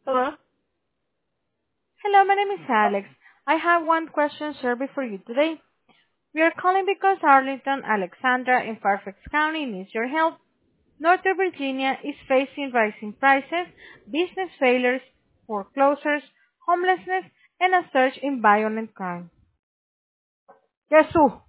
Hello? Hello, my name is Alex. I have one question survey for you today. We are calling because Arlington, Alexandra, and Fairfax County needs your help. Northern Virginia is facing rising prices, business failures, foreclosures, homelessness, and a surge in violent crime. Jesús,